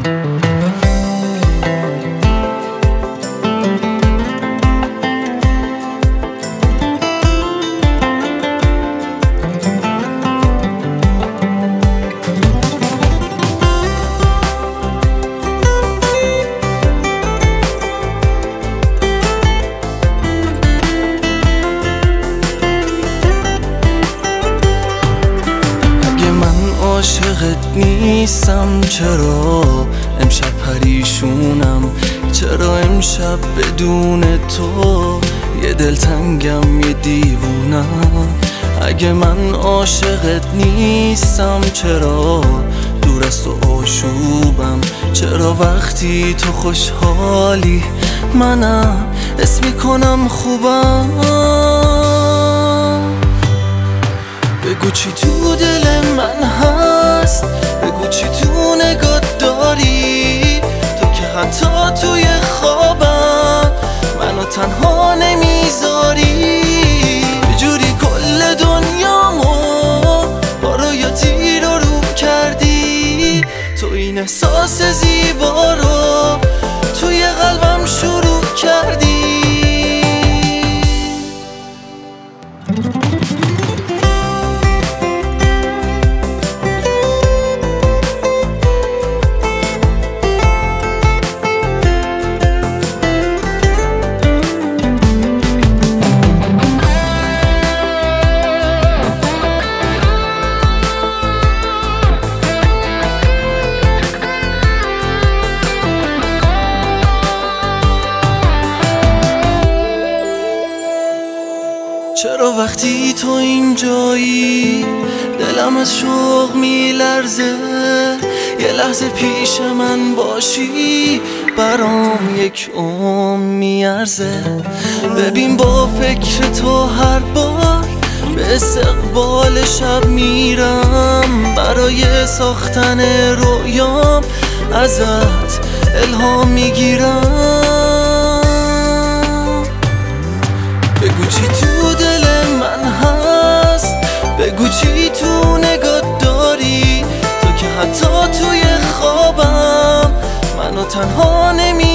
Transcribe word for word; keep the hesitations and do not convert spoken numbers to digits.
عاشقت نیستم چرا امشب پریشونم، چرا امشب بدون تو یه دلتنگم یه دیوونم. اگه من عاشقت نیستم چرا دور از تو آشوبم، چرا وقتی تو خوشحالی منم حس میکنم خوبم. بگو چی تو دل من هست، بگو چی تو نگات داری، تو که حتی توی خوابم منو تنها نمیذاری. یه جوری کل دنیامو با رویاتی رو رو کردی، تو این احساس زیبا رو توی قلبم شروع کردی. چرا وقتی تو اینجایی دلم از شوق میلرزه، یه لحظه پیش من باشی برام یک عمر میارزه. ببین با فکر تو هر بار به استقبال شب میرم، برای ساختن رویام ازت الهام میگیرم. بگو چی تو دل من هست، بگو چی تو نگات داری، تو که حتی توی خوابم منو تنها نمی